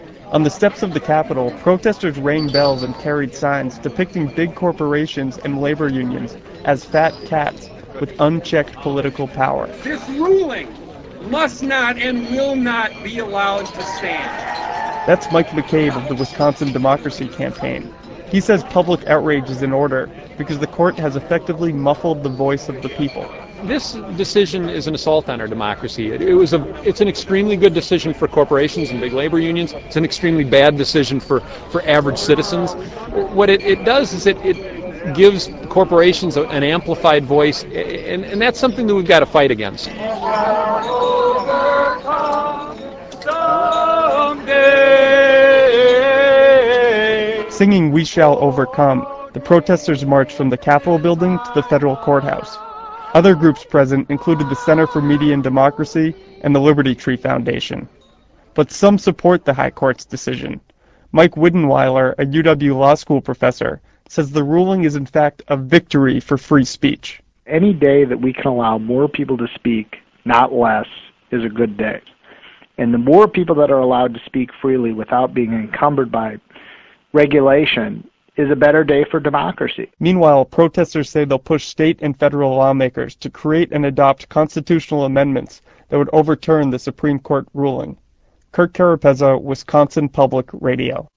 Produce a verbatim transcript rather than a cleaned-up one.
On the steps of the Capitol, protesters rang bells and carried signs depicting big corporations and labor unions as fat cats with unchecked political power. This ruling must not and will not be allowed to stand. That's Mike McCabe of the Wisconsin Democracy Campaign. He says public outrage is in order because the court has effectively muffled the voice of the people. This decision is an assault on our democracy. It, it was a, it's an extremely good decision for corporations and big labor unions. It's an extremely bad decision for, for average citizens. What it, it does is it, it gives corporations an amplified voice, and, and that's something that we've got to fight against. Singing "We Shall Overcome," the protesters marched from the Capitol building to the federal courthouse. Other groups present included the Center for Media and Democracy and the Liberty Tree Foundation. But some support the High Court's decision. Mike Widenweiler, a U W Law School professor, says the ruling is in fact a victory for free speech. Any day that we can allow more people to speak, not less, is a good day. And the more people that are allowed to speak freely without being encumbered by regulation is a better day for democracy. Meanwhile, protesters say they'll push state and federal lawmakers to create and adopt constitutional amendments that would overturn the Supreme Court ruling. Kurt Carapezza, Wisconsin Public Radio.